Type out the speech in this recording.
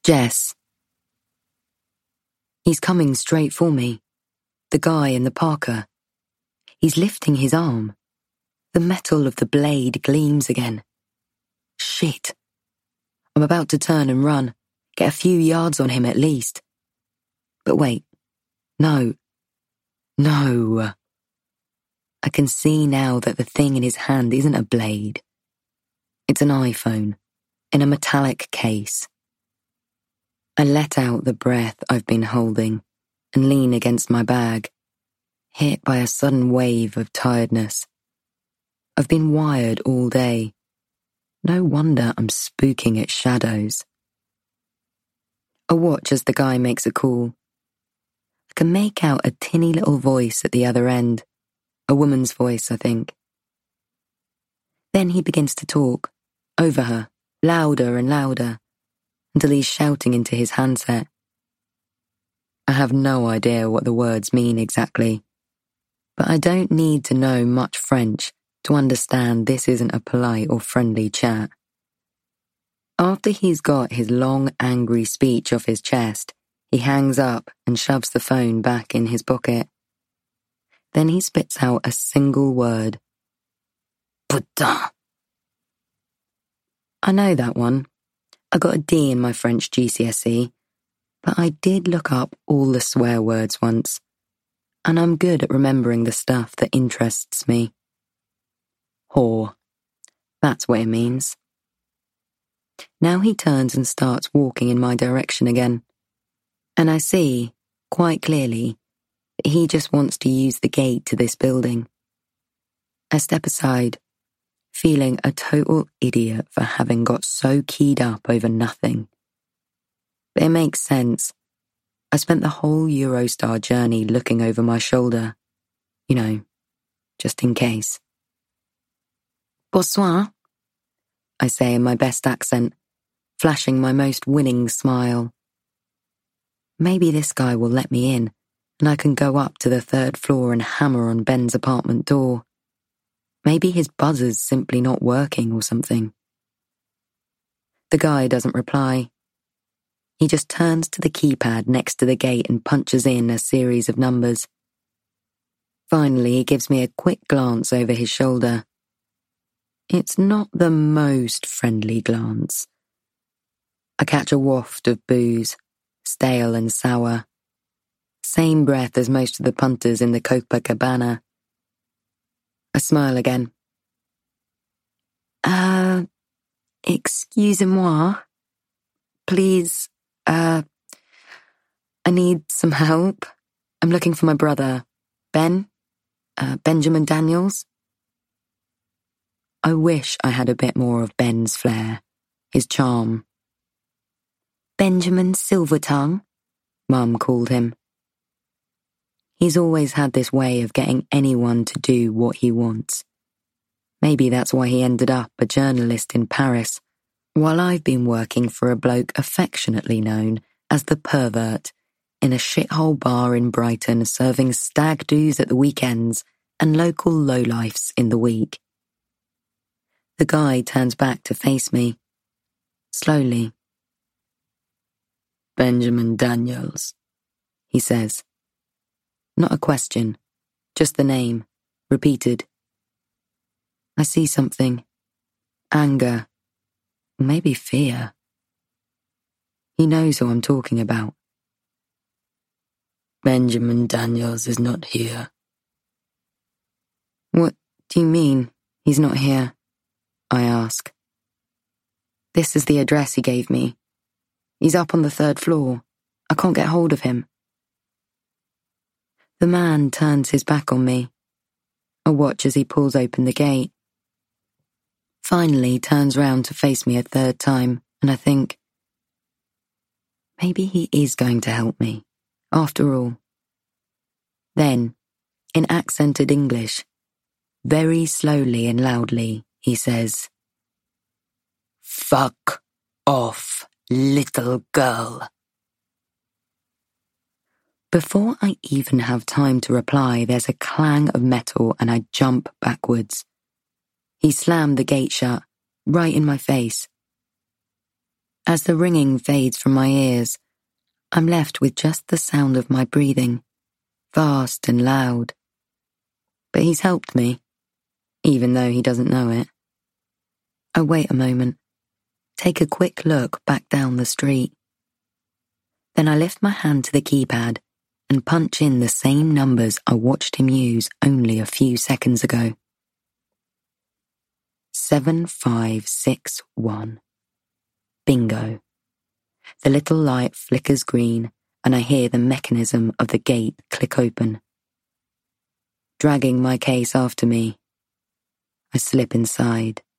Jess. He's coming straight for me. The guy in the parka. He's lifting his arm. The metal of the blade gleams again. Shit. I'm about to turn and run, get a few yards on him at least. But wait. No. No. I can see now that the thing in his hand isn't a blade. It's an iPhone, in a metallic case. I let out the breath I've been holding and lean against my bag, hit by a sudden wave of tiredness. I've been wired all day. No wonder I'm spooking at shadows. I watch as the guy makes a call. I can make out a tinny little voice at the other end. A woman's voice, I think. Then he begins to talk, over her, louder and louder, until he's shouting into his handset. I have no idea what the words mean exactly, but I don't need to know much French to understand this isn't a polite or friendly chat. After he's got his long, angry speech off his chest, he hangs up and shoves the phone back in his pocket. Then he spits out a single word. Putain. I know that one. I got a D in my French GCSE, but I did look up all the swear words once, and I'm good at remembering the stuff that interests me. Whore. That's what it means. Now he turns and starts walking in my direction again, and I see, quite clearly, that he just wants to use the gate to this building. I step aside, feeling a total idiot for having got so keyed up over nothing. But it makes sense. I spent the whole Eurostar journey looking over my shoulder. You know, just in case. Bonsoir, I say in my best accent, flashing my most winning smile. Maybe this guy will let me in, and I can go up to the 3rd floor and hammer on Ben's apartment door. Maybe his buzzer's simply not working or something. The guy doesn't reply. He just turns to the keypad next to the gate and punches in a series of numbers. Finally, he gives me a quick glance over his shoulder. It's not the most friendly glance. I catch a waft of booze, stale and sour. Same breath as most of the punters in the Copacabana. I smile again. Excusez-moi. Please, I need some help. I'm looking for my brother, Ben, Benjamin Daniels. I wish I had a bit more of Ben's flair, his charm. Benjamin Silvertongue, Mum called him. He's always had this way of getting anyone to do what he wants. Maybe that's why he ended up a journalist in Paris, while I've been working for a bloke affectionately known as the pervert in a shithole bar in Brighton serving stag doos at the weekends and local lowlifes in the week. The guy turns back to face me, slowly. Benjamin Daniels, he says. Not a question, just the name, repeated. I see something. Anger. Maybe fear. He knows who I'm talking about. Benjamin Daniels is not here. What do you mean, he's not here? I ask. This is the address he gave me. He's up on the 3rd floor. I can't get hold of him. The man turns his back on me. I watch as he pulls open the gate. Finally turns round to face me a 3rd time, and I think, maybe he is going to help me, after all. Then, in accented English, very slowly and loudly, he says, Fuck off, little girl. Before I even have time to reply, there's a clang of metal and I jump backwards. He slammed the gate shut, right in my face. As the ringing fades from my ears, I'm left with just the sound of my breathing, vast and loud. But he's helped me, even though he doesn't know it. I wait a moment, take a quick look back down the street. Then I lift my hand to the keypad and punch in the same numbers I watched him use only a few seconds ago. 7561. Bingo. The little light flickers green and I hear the mechanism of the gate click open. Dragging my case after me, I slip inside.